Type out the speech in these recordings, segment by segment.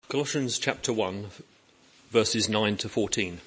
Colossians chapter 1, verses 9 to 14.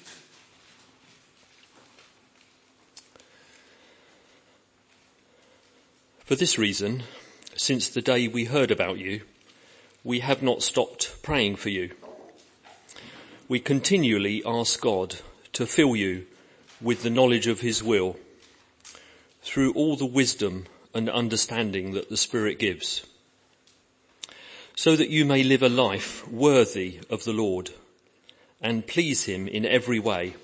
For this reason, since the day we heard about you, we have not stopped praying for you. We continually ask God to fill you with the knowledge of his will, through all the wisdom and understanding that the Spirit gives, so that you may live a life worthy of the Lord and please him in every way,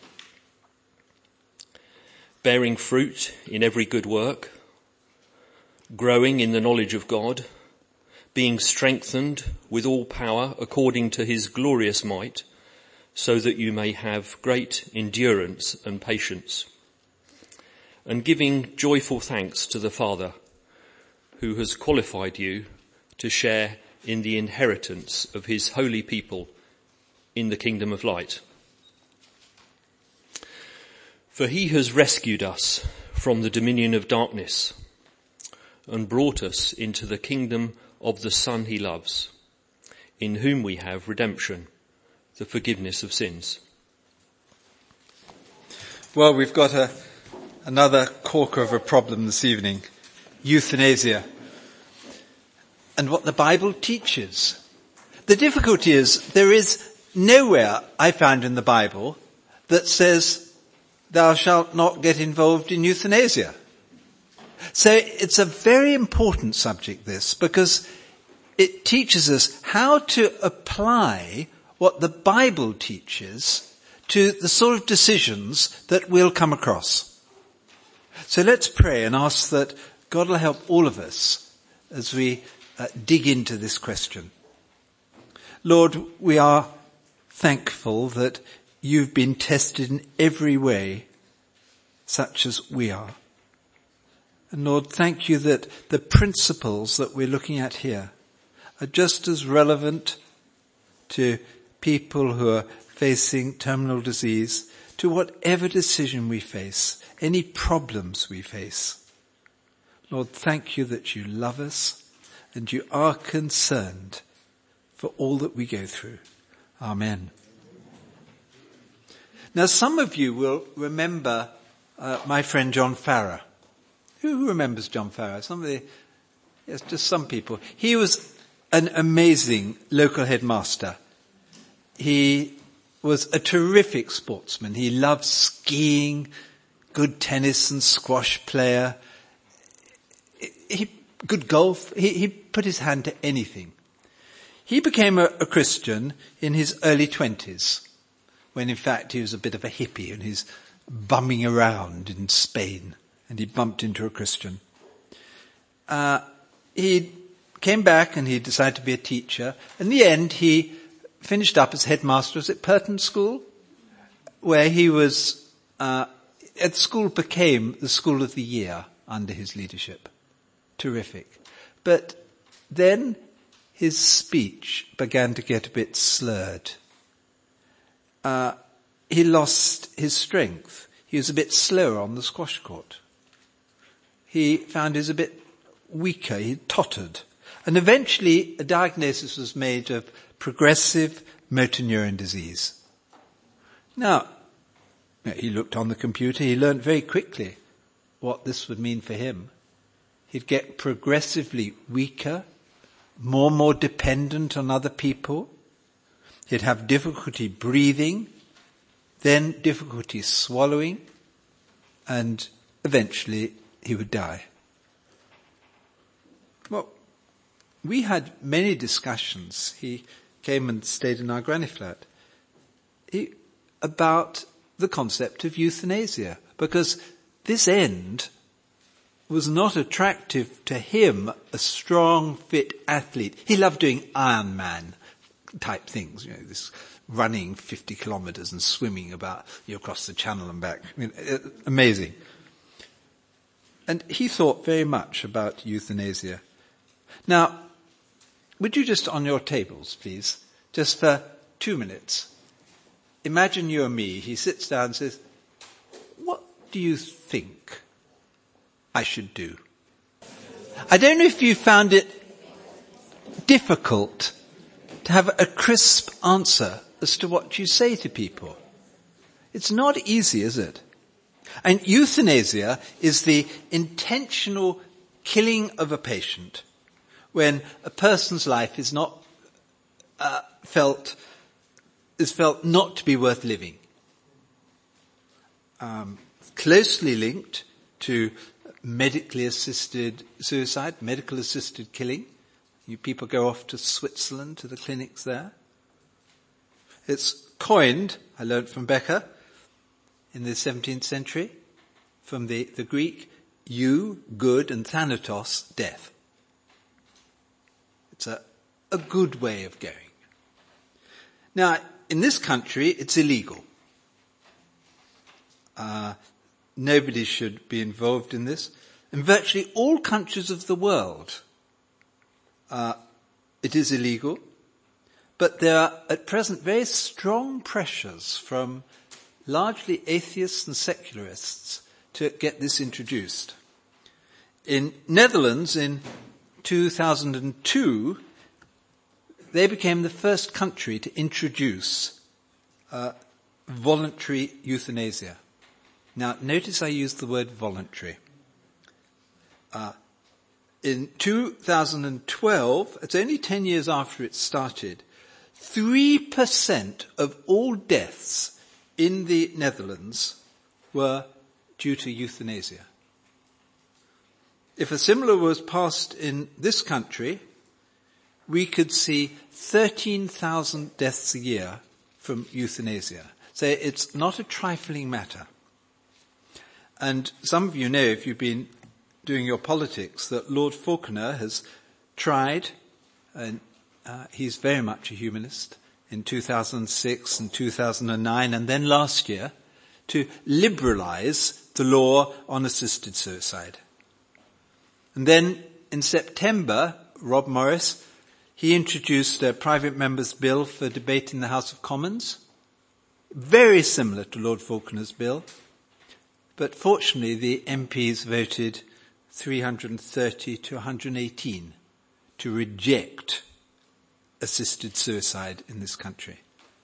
bearing fruit in every good work, growing in the knowledge of God, being strengthened with all power according to his glorious might, so that you may have great endurance and patience, and giving joyful thanks to the Father, who has qualified you to share in the inheritance of his holy people in the kingdom of light. For he has rescued us from the dominion of darkness and brought us into the kingdom of the Son he loves, in whom we have redemption, the forgiveness of sins. Well, we've got another corker of a problem this evening, euthanasia, and what the Bible teaches. The difficulty is there is nowhere I found in the Bible that says thou shalt not get involved in euthanasia. So it's a very important subject, this, because it teaches us how to apply what the Bible teaches to the sort of decisions that we'll come across. So let's pray and ask that God will help all of us as we dig into this question. Lord, we are thankful that you've been tested in every way, such as we are. And Lord, thank you that the principles that we're looking at here are just as relevant to people who are facing terminal disease, to whatever decision we face, any problems we face. Lord, thank you that you love us and you are concerned for all that we go through. Amen. Now, some of you will remember my friend John Farrar. Who remembers John Farrar? Somebody? Yes, just some people. He was an amazing local headmaster. He was a terrific sportsman. He loved skiing, good tennis and squash player. Good golf. He put his hand to anything. He became a Christian in his early 20s, when in fact he was a bit of a hippie and he's bumming around in Spain, and he bumped into a Christian. He came back and he decided to be a teacher. In the end, he finished up as headmaster at Purton School, where he was, at school became the school of the year under his leadership. Terrific. But then his speech began to get a bit slurred. He lost his strength. He was a bit slower on the squash court. He found he was a bit weaker. He tottered. And eventually a diagnosis was made of progressive motor neuron disease. Now, he looked on the computer. He learned very quickly what this would mean for him. He'd get progressively weaker, more dependent on other people. He'd have difficulty breathing, then difficulty swallowing, and eventually he would die. Well, we had many discussions. He came and stayed in our granny flat about the concept of euthanasia, because this end was not attractive to him, a strong, fit athlete. He loved doing Ironman type things, this running 50 kilometers and swimming about across the channel and back. Amazing. And he thought very much about euthanasia. Now, would you just on your tables, please, just for 2 minutes, imagine you and me. He sits down and says, what do you think I should do? I don't know if you found it difficult to have a crisp answer as to what you say to people. It's not easy, is it? And euthanasia is the intentional killing of a patient when a person's life is not felt not to be worth living. Closely linked to medically assisted suicide, medical assisted killing. You people go off to Switzerland, to the clinics there. It's coined, I learned from Becker, in the 17th century, from the Greek, eu, good, and thanatos, death. It's a good way of going. Now, in this country, it's illegal. Nobody should be involved in this. In virtually all countries of the world, it is illegal. But there are at present very strong pressures from largely atheists and secularists to get this introduced. In Netherlands in 2002, they became the first country to introduce voluntary euthanasia. Now, notice I used the word voluntary. In 2012, it's only 10 years after it started, 3% of all deaths in the Netherlands were due to euthanasia. If a similar was passed in this country, we could see 13,000 deaths a year from euthanasia. So it's not a trifling matter. And some of you know, if you've been doing your politics, that Lord Falconer has tried, and he's very much a humanist, in 2006 and 2009 and then last year, to liberalise the law on assisted suicide. And then in September, Rob Morris, he introduced a private member's bill for debate in the House of Commons, very similar to Lord Falconer's bill, but fortunately the MPs voted 330 to 118 to reject assisted suicide in this country.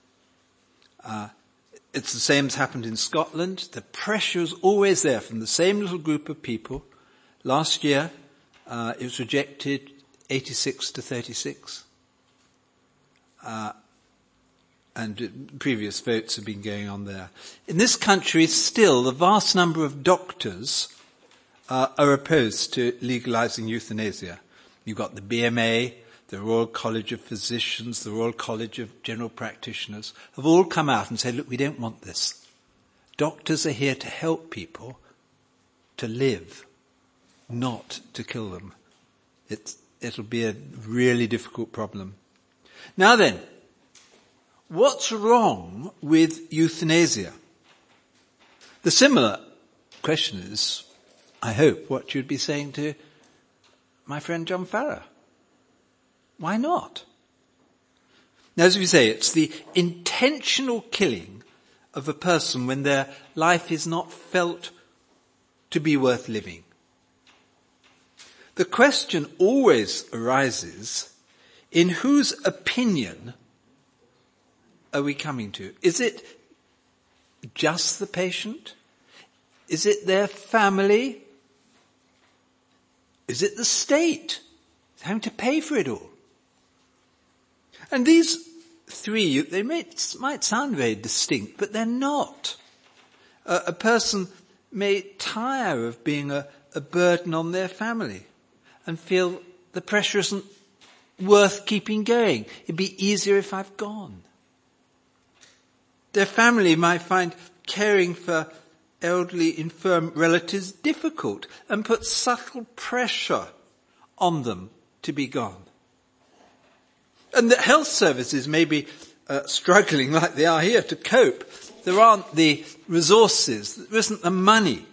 It's the same as happened in Scotland. The pressure is always there from the same little group of people. Last year, it was rejected 86 to 36. And previous votes have been going on there. In this country, still, the vast number of doctors are opposed to legalizing euthanasia. You've got the BMA, the Royal College of Physicians, the Royal College of General Practitioners, have all come out and said, look, we don't want this. Doctors are here to help people to live, not to kill them. It'll be a really difficult problem. Now then, what's wrong with euthanasia? The similar question is, I hope, what you'd be saying to my friend John Farrar. Why not? Now, as we say, it's the intentional killing of a person when their life is not felt to be worth living. The question always arises, in whose opinion are we coming to? Is it just the patient? Is it their family? Is it the state having to pay for it all? And these three, they might sound very distinct, but they're not. A person may tire of being a burden on their family and feel the pressure isn't worth keeping going. It'd be easier if I've gone. Their family might find caring for elderly, infirm relatives difficult and put subtle pressure on them to be gone. And the health services may be struggling like they are here to cope. There aren't the resources, there isn't the money.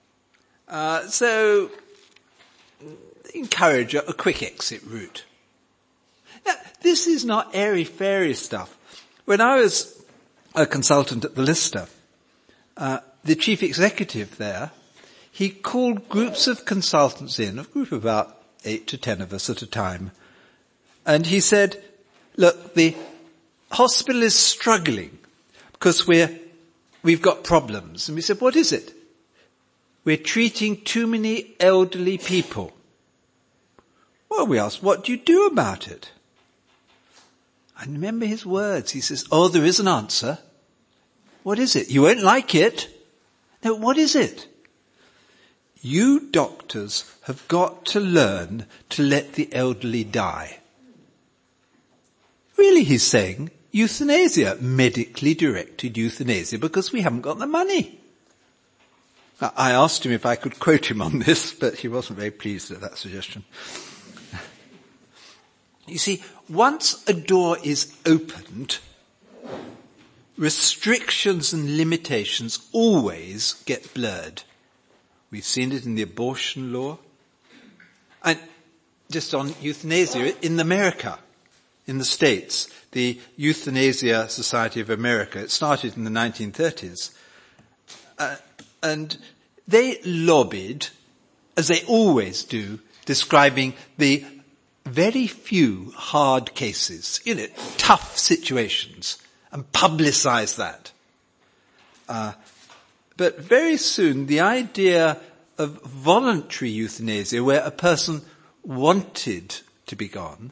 So encourage a quick exit route. Now, this is not airy-fairy stuff. When I was a consultant at the Lister, the chief executive there, he called groups of consultants in, a group of about 8 to 10 of us at a time, and he said, look, the hospital is struggling because we've got problems. And we said, what is it? We're treating too many elderly people. Well, we asked, what do you do about it? I remember his words. He says, oh, there is an answer. What is it? You won't like it. No, what is it? You doctors have got to learn to let the elderly die. Really, he's saying, euthanasia, medically directed euthanasia, because we haven't got the money. I asked him if I could quote him on this, but he wasn't very pleased at that suggestion. You see, once a door is opened, restrictions and limitations always get blurred. We've seen it in the abortion law. And just on euthanasia, in America, in the States, the Euthanasia Society of America, it started in the 1930s. And they lobbied, as they always do, describing the very few hard cases, tough situations, and publicize that. But very soon, the idea of voluntary euthanasia, where a person wanted to be gone,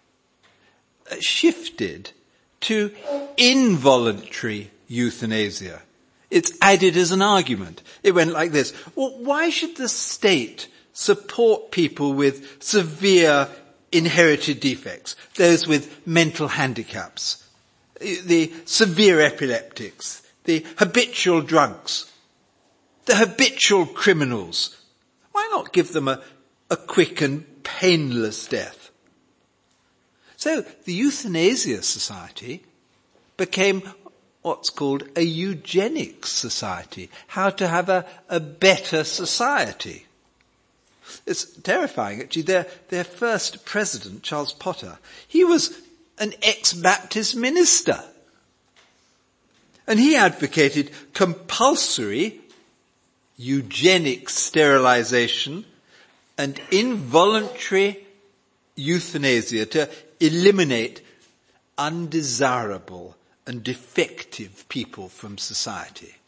shifted to involuntary euthanasia. It's added as an argument. It went like this. Well, why should the state support people with severe inherited defects, those with mental handicaps, the severe epileptics, the habitual drunks, the habitual criminals? Why not give them a quick and painless death? So the Euthanasia Society became what's called a eugenics society, how to have a better society. It's terrifying, actually. Their first president, Charles Potter, he was an ex-Baptist minister. And he advocated compulsory eugenic sterilization and involuntary euthanasia to eliminate undesirable and defective people from society.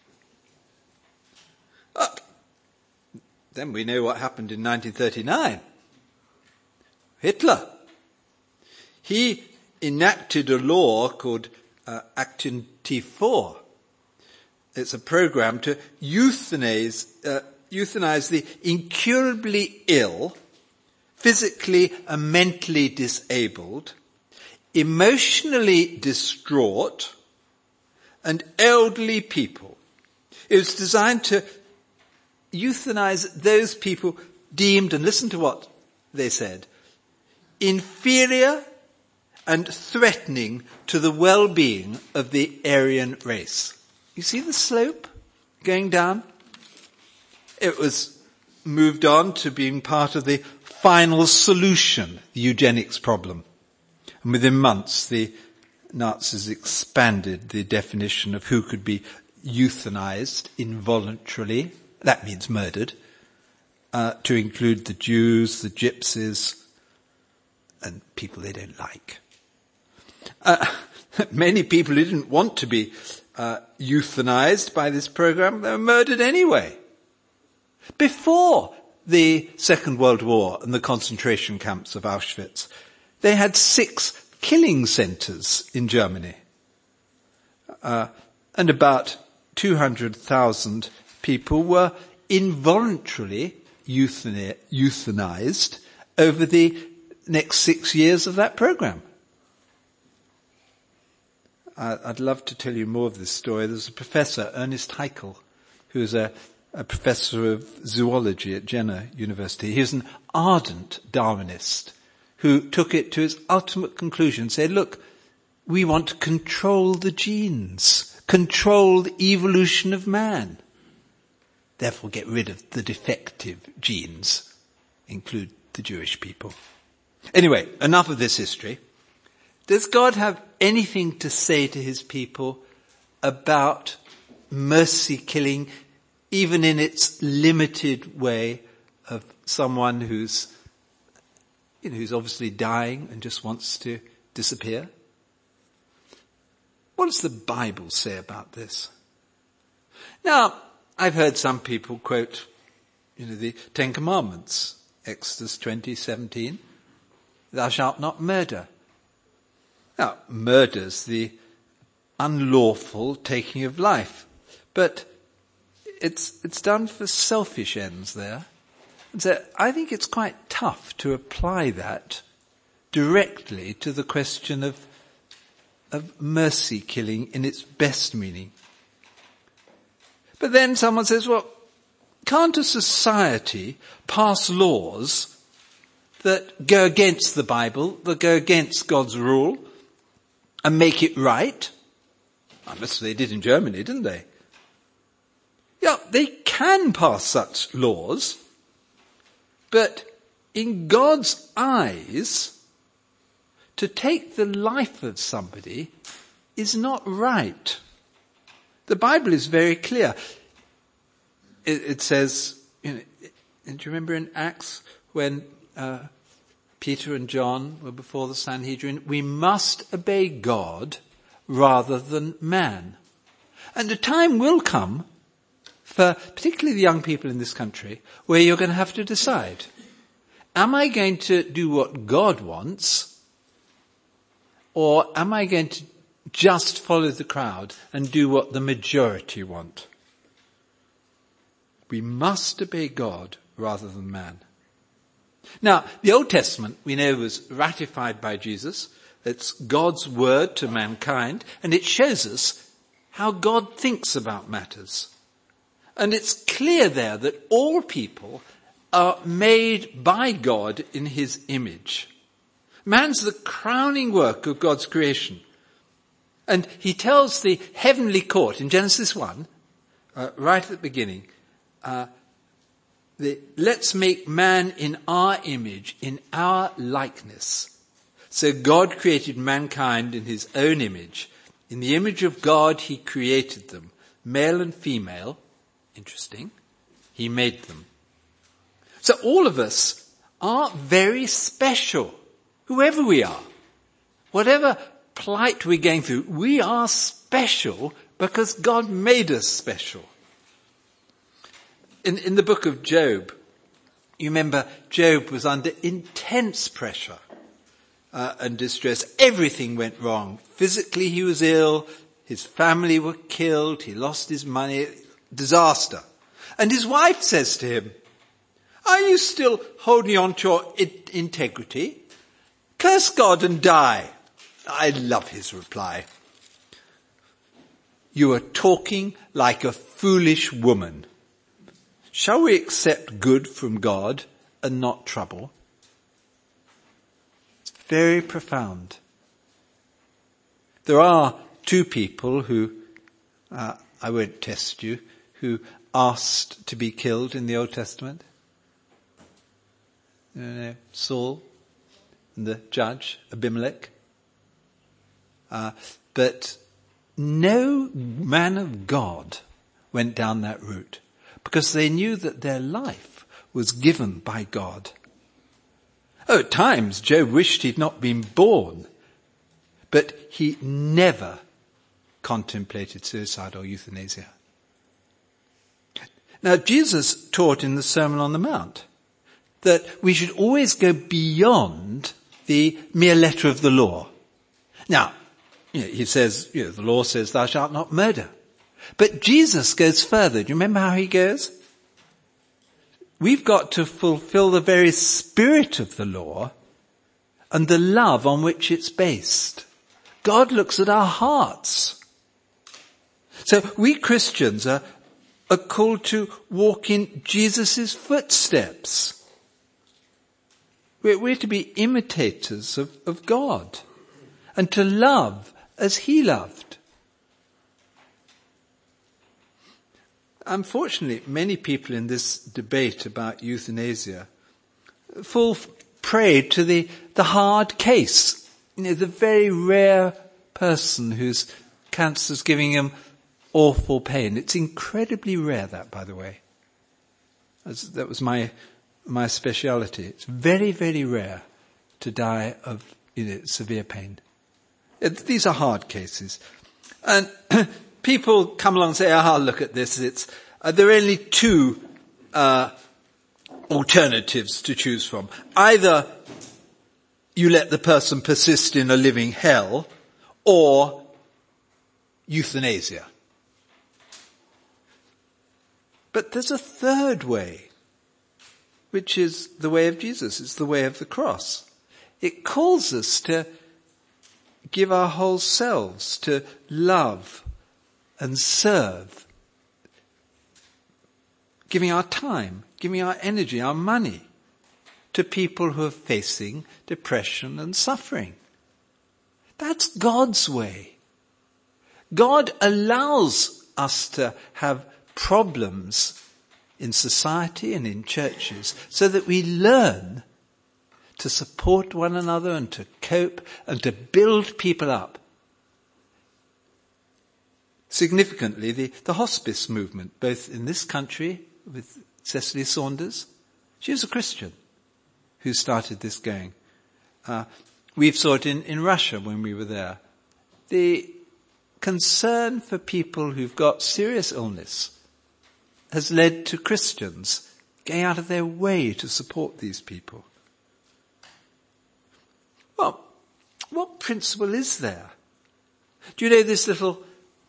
Then we know what happened in 1939. Hitler. He enacted a law called Action T4. It's a program to euthanize the incurably ill, physically and mentally disabled, emotionally distraught, and elderly people. It was designed to euthanize those people deemed, and listen to what they said, inferior and threatening to the well-being of the Aryan race. You see the slope going down? It was moved on to being part of the final solution, the eugenics problem. And within months, the Nazis expanded the definition of who could be euthanized involuntarily, that means murdered, to include the Jews, the Gypsies, and people they don't like. Many people who didn't want to be euthanized by this program, they were murdered anyway. Before the Second World War and the concentration camps of Auschwitz, they had 6 killing centers in Germany. And about 200,000 people were involuntarily euthanized over the next 6 years of that program. I'd love to tell you more of this story. There's a professor, Ernest Haeckel, who's a professor of zoology at Jena University. He's an ardent Darwinist who took it to its ultimate conclusion, said, look, we want to control the genes, control the evolution of man. Therefore get rid of the defective genes, include the Jewish people. Anyway, enough of this history. Does God have anything to say to his people about mercy killing, even in its limited way, of someone who's obviously dying and just wants to disappear? What does the Bible say about this? Now, I've heard some people quote, the Ten Commandments, Exodus 20:17, thou shalt not murder. Now, murder's the unlawful taking of life, but it's done for selfish ends there. And so I think it's quite tough to apply that directly to the question of mercy killing in its best meaning. But then someone says, well, can't a society pass laws that go against the Bible, that go against God's rule, and make it right? Unless they did in Germany, didn't they? Yeah, they can pass such laws, but in God's eyes, to take the life of somebody is not right. The Bible is very clear. It says, do you remember in Acts when Peter and John were before the Sanhedrin? We must obey God rather than man. And a time will come, for particularly the young people in this country, where you're going to have to decide, am I going to do what God wants, or am I going to just follow the crowd and do what the majority want? We must obey God rather than man. Now, the Old Testament, we know, was ratified by Jesus. It's God's word to mankind, and it shows us how God thinks about matters. And it's clear there that all people are made by God in his image. Man's the crowning work of God's creation. And he tells the heavenly court in Genesis 1, right at the beginning, let's make man in our image, in our likeness. So God created mankind in his own image. In the image of God he created them, male and female. Interesting. He made them. So all of us are very special. Whoever we are, whatever plight we're going through, we are special because God made us special. In the book of Job, you remember Job was under intense pressure and distress. Everything went wrong. Physically he was ill, his family were killed, he lost his money, disaster. And his wife says to him, are you still holding on to your integrity? Curse God and die. I love his reply. You are talking like a foolish woman. Shall we accept good from God and not trouble? It's very profound. There are two people who, I won't test you, who asked to be killed in the Old Testament. Saul and the judge, Abimelech. But no man of God went down that route because they knew that their life was given by God. Oh, at times Job wished he'd not been born, but he never contemplated suicide or euthanasia. Now, Jesus taught in the Sermon on the Mount that we should always go beyond the mere letter of the law. Now, he says, the law says thou shalt not murder. But Jesus goes further. Do you remember how he goes? We've got to fulfill the very spirit of the law and the love on which it's based. God looks at our hearts. So we Christians are called to walk in Jesus' footsteps. We're to be imitators of God and to love as he loved. Unfortunately, many people in this debate about euthanasia fall prey to the hard case. The very rare person whose cancer's giving him awful pain. It's incredibly rare, that, by the way. That was my speciality. It's very, very rare to die of severe pain. These are hard cases. And people come along and say, look at this. There are only two alternatives to choose from. Either you let the person persist in a living hell, or euthanasia. But there's a third way, which is the way of Jesus. It's the way of the cross. It calls us to give our whole selves, to love and serve, giving our time, giving our energy, our money to people who are facing depression and suffering. That's God's way. God allows us to have problems in society and in churches so that we learn to support one another and to cope and to build people up. Significantly, the hospice movement, both in this country with Cecily Saunders, she was a Christian who started this going. We saw it in Russia when we were there. The concern for people who've got serious illness has led to Christians going out of their way to support these people. Well, what principle is there? Do you know this little,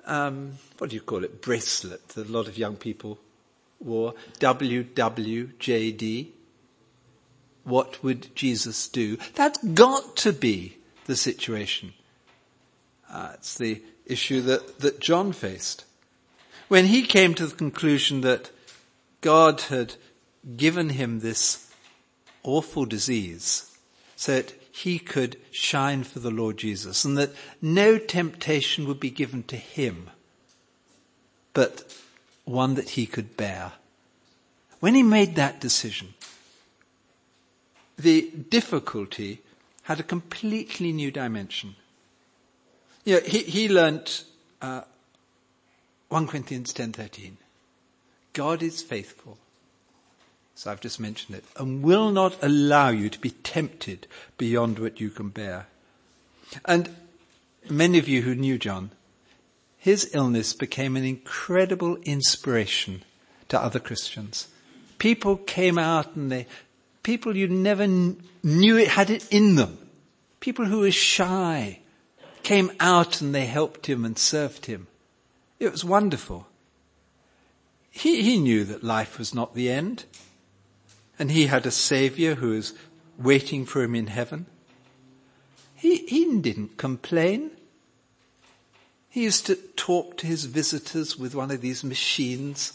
bracelet that a lot of young people wore? WWJD. What would Jesus do? That's got to be the situation. It's the issue that John faced. When he came to the conclusion that God had given him this awful disease so that he could shine for the Lord Jesus, and that no temptation would be given to him, but one that he could bear. When he made that decision, the difficulty had a completely new dimension. He learnt 1 Corinthians 10:13. God is faithful, so I've just mentioned it, and will not allow you to be tempted beyond what you can bear. And many of you who knew John, his illness became an incredible inspiration to other Christians. People came out and people you never knew it had it in them. People who were shy came out and they helped him and served him. It was wonderful. He knew that life was not the end. And he had a Saviour who was waiting for him in heaven. He didn't complain. He used to talk to his visitors with one of these machines.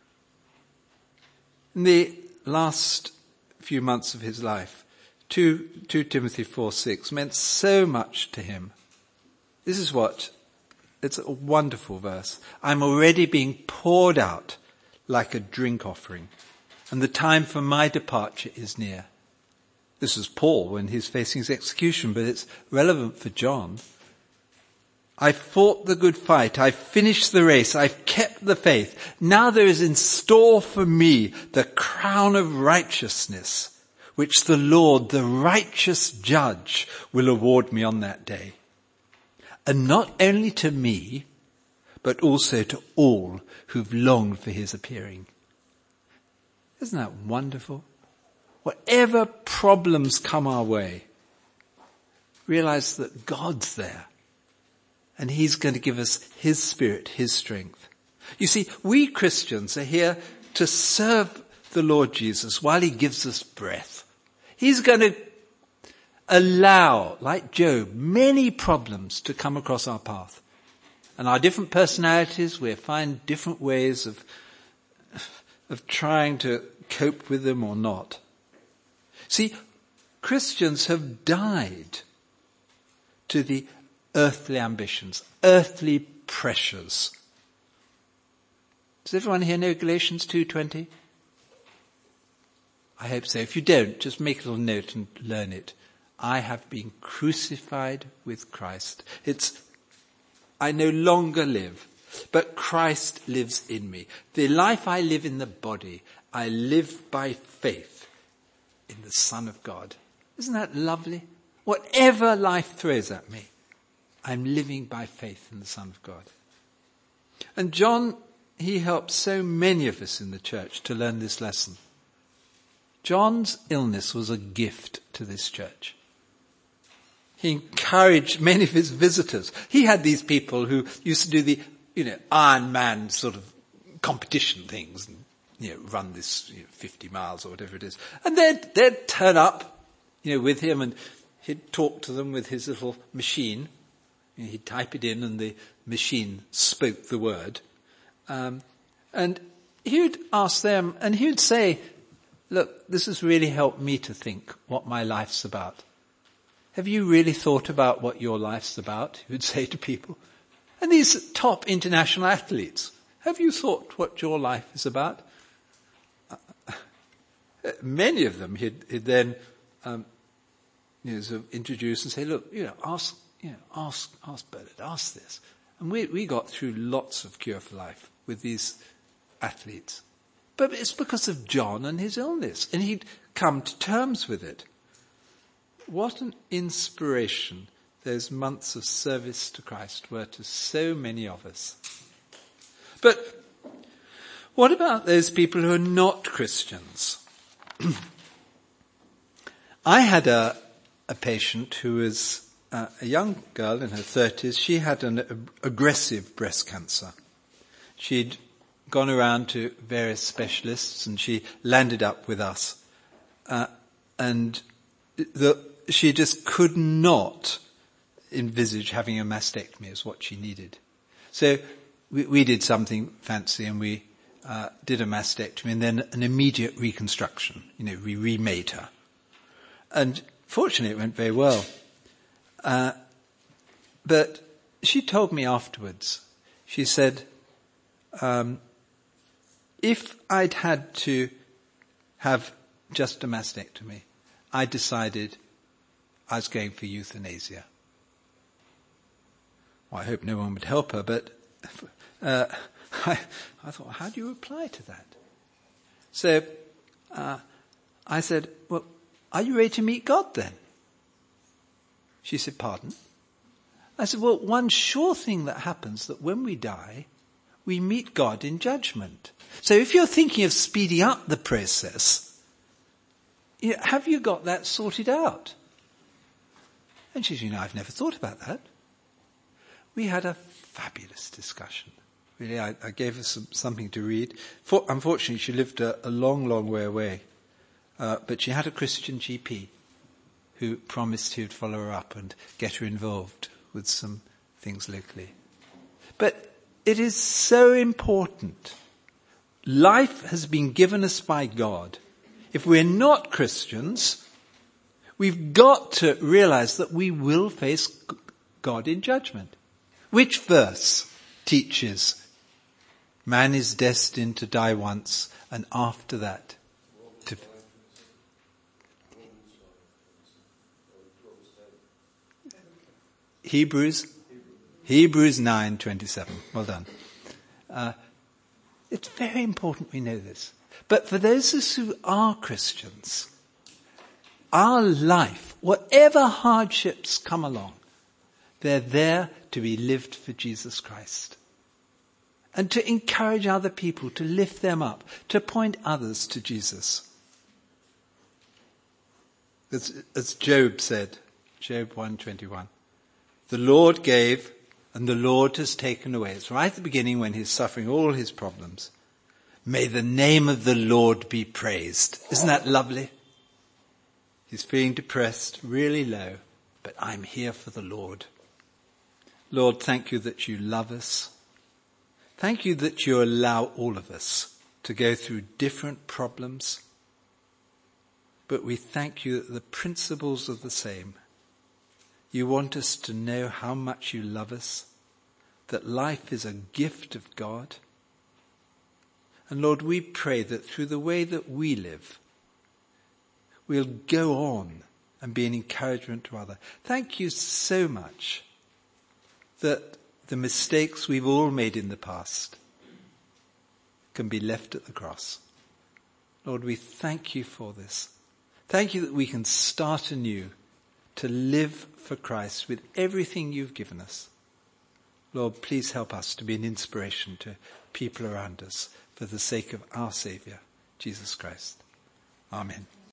In the last few months of his life, 2 Timothy 4:6 meant so much to him. This is it's a wonderful verse. I'm already being poured out like a drink offering, and the time for my departure is near. This was Paul when he's facing his execution, but it's relevant for John. I fought the good fight. I finished the race. I've kept the faith. Now there is in store for me the crown of righteousness, which the Lord, the righteous judge, will award me on that day. And not only to me, but also to all who've longed for his appearing. Isn't that wonderful? Whatever problems come our way, realize that God's there. And he's going to give us his Spirit, his strength. You see, we Christians are here to serve the Lord Jesus while he gives us breath. He's going to allow, like Job, many problems to come across our path. And our different personalities, we find different ways of trying to cope with them or not. See, Christians have died to the earthly ambitions, earthly pressures. Does everyone here know Galatians 2:20? I hope so. If you don't, just make a little note and learn it. I have been crucified with Christ. I no longer live, but Christ lives in me. The life I live in the body, I live by faith in the Son of God. Isn't that lovely? Whatever life throws at me, I'm living by faith in the Son of God. And John, he helped so many of us in the church to learn this lesson. John's illness was a gift to this church. He encouraged many of his visitors. He had these people who used to do the, Iron Man sort of competition things and, run this 50 miles or whatever it is. And they'd turn up, with him, and he'd talk to them with his little machine. He'd type it in and the machine spoke the word. And he would ask them, and he would say, look, this has really helped me to think what my life's about. Have you really thought about what your life's about? He would say to people. And these top international athletes, have you thought what your life is about? Many of them he'd then sort of introduce and say, look, ask Bernard, ask this. And we got through lots of Cure for Life with these athletes. But it's because of John and his illness. And he'd come to terms with it. What an inspiration those months of service to Christ were to so many of us. But what about those people who are not Christians? I had a patient who was a young girl in her 30s. She had an aggressive breast cancer. She'd gone around to various specialists and she landed up with us. She just could not envisage having a mastectomy as what she needed. So we did something fancy and we did a mastectomy and then an immediate reconstruction. We remade her. And fortunately it went very well. But she told me afterwards, she said, if I'd had to have just a mastectomy, I decided I was going for euthanasia. Well, I hope no one would help her, but I thought, how do you reply to that? So I said, well, are you ready to meet God then? She said, pardon? I said, well, one sure thing that happens that when we die, we meet God in judgment. So if you're thinking of speeding up the process, have you got that sorted out? And she said, I've never thought about that. We had a fabulous discussion. Really, I gave her something to read. Unfortunately, she lived a long, long way away. But she had a Christian GP who promised he would follow her up and get her involved with some things locally. But it is so important. Life has been given us by God. If we're not Christians, we've got to realize that we will face God in judgment. Which verse teaches man is destined to die once and after that to... Hebrews 9:27. Well done. It's very important we know this. But for those of us who are Christians, our life, whatever hardships come along, they're there to be lived for Jesus Christ. And to encourage other people, to lift them up, to point others to Jesus. As Job said, Job 1:21, the Lord gave and the Lord has taken away. It's right at the beginning when he's suffering all his problems. May the name of the Lord be praised. Isn't that lovely? He's feeling depressed, really low, but I'm here for the Lord. Lord, thank you that you love us. Thank you that you allow all of us to go through different problems. But we thank you that the principles are the same. You want us to know how much you love us, that life is a gift of God. And Lord, we pray that through the way that we live, we'll go on and be an encouragement to others. Thank you so much that the mistakes we've all made in the past can be left at the cross. Lord, we thank you for this. Thank you that we can start anew to live for Christ with everything you've given us. Lord, please help us to be an inspiration to people around us for the sake of our Saviour, Jesus Christ. Amen.